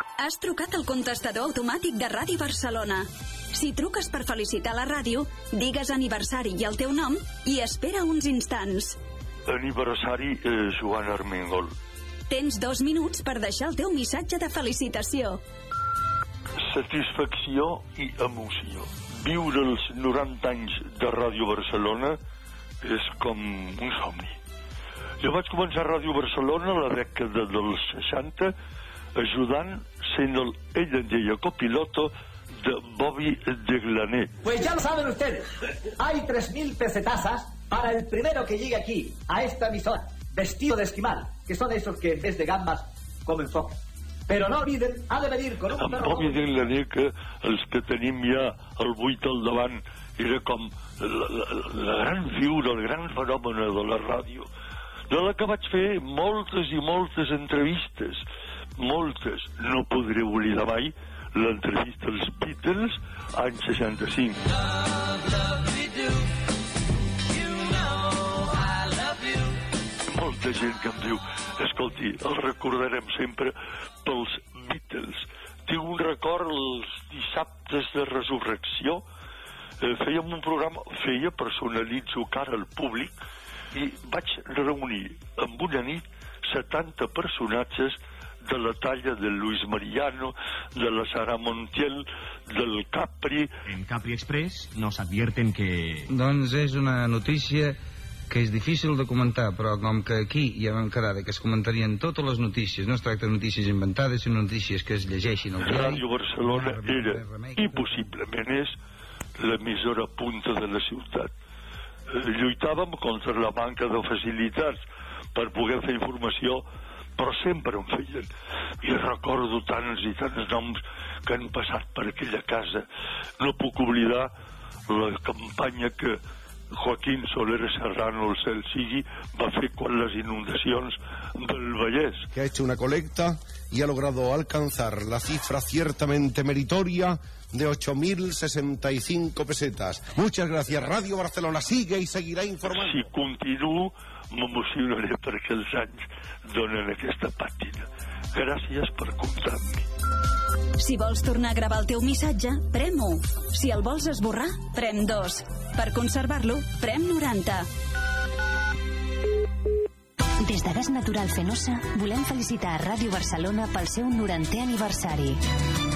Has trucat al contestador automàtic de Ràdio Barcelona. Si truques per felicitar la ràdio, digues aniversari i el teu nom i espera uns instants. Aniversari Joan Armengol. Tens 2 minuts per deixar el teu missatge de felicitació. Satisfacció i emoció. Viure els 90 anys de Ràdio Barcelona és com un somni. Jo vaig començar a Ràdio Barcelona a la dècada dels 60 ajudant, sent ell en deia copiloto, de Bobby Deglané. Pues ya lo saben ustedes, hay 3.000 pesetazas para el primero que llegue aquí, a esta emisora, vestido de esquimal, que son esos que en vez de gambas comen focas. Però no olviden, ha de venir con un perro... En Bobby Deglané, que els que tenim ja el 8 al davant, era com la gran figura, el gran fenomen de la ràdio, de la que vaig fer moltes i moltes entrevistes, moltes. No podré oblidar mai l'entrevista als Beatles, any 65. Molta gent que em diu, escolti, el recordarem sempre pels Beatles. Tinc un record els dissabtes de resurrecció, fèiem un programa, personalitzo cara al públic, i vaig reunir en una nit 70 personatges de la talla de Luis Mariano, de la Sara Montiel, del Capri. En Capri Express nos advierten que... Doncs és una notícia que és difícil de comentar, però com que aquí ja vam quedar que es comentarien totes les notícies, no es tracta de notícies inventades, sinó notícies que es llegeixin al diari. Ràdio Barcelona era, i possiblement és, l'emissora punta de la ciutat. Lluitàvem contra la manca de facilitats per poder fer informació, però sempre en feien. I recordo tants i tants noms que han passat per aquella casa. No puc oblidar la campanya que Joaquín Soler Serrano, el cel sigui, va fer quan les inundacions del Vallès. Que ha hecho una colecta y ha logrado alcanzar la cifra ciertamente meritoria de 8.065 pesetas. Muchas gracias, Radio Barcelona. Sigue y seguirá informando. Si continuo, m'emocionaré perquè els anys donen aquesta pàtina. Gràcies per comptar amb mi. Si vols tornar a gravar el teu missatge, prem 1. Si el vols esborrar, prem 2. Per conservar-lo, prem 90. Des de Gas Natural Fenosa volem felicitar a Ràdio Barcelona pel seu 90è aniversari.